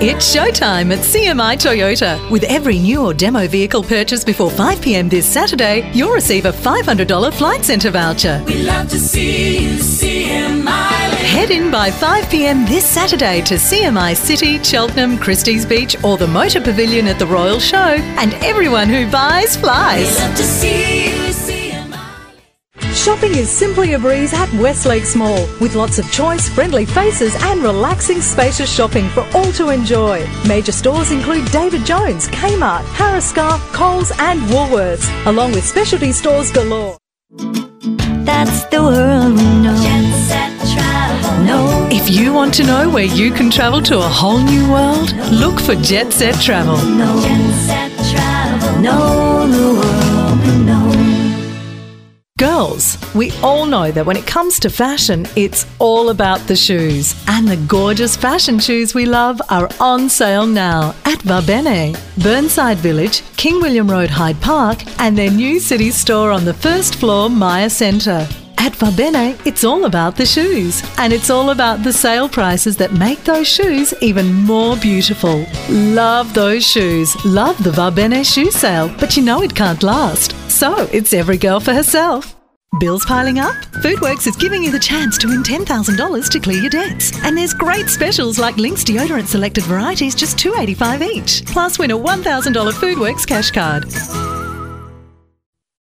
It's showtime at CMI Toyota. With every new or demo vehicle purchased before 5 p.m. this Saturday, you'll receive a $500 Flight Centre voucher. We love to see you, CMI. Head in by 5 p.m. this Saturday to CMI City, Cheltenham, Christie's Beach or the Motor Pavilion at the Royal Show, and everyone who buys flies. We love to see you, CMI. Shopping is simply a breeze at Westlakes Mall, with lots of choice, friendly faces and relaxing, spacious shopping for all to enjoy. Major stores include David Jones, Kmart, Harris-Scarfe, Coles and Woolworths, along with specialty stores galore. That's the world we know. Jet Set Travel. No. If you want to know where you can travel to a whole new world, look for Jet Set Travel. No. Jet Set Travel. Know the world we know. Girls, we all know that when it comes to fashion, it's all about the shoes. And the gorgeous fashion shoes we love are on sale now at Va Bene, Burnside Village, King William Road, Hyde Park, and their new city store on the first floor, Maya Centre. At Va Bene, it's all about the shoes, and it's all about the sale prices that make those shoes even more beautiful. Love those shoes, love the Va Bene shoe sale, but you know it can't last. So it's every girl for herself. Bills piling up? Foodworks is giving you the chance to win $10,000 to clear your debts. And there's great specials like Lynx deodorant selected varieties, just $2.85 each. Plus win a $1,000 Foodworks cash card.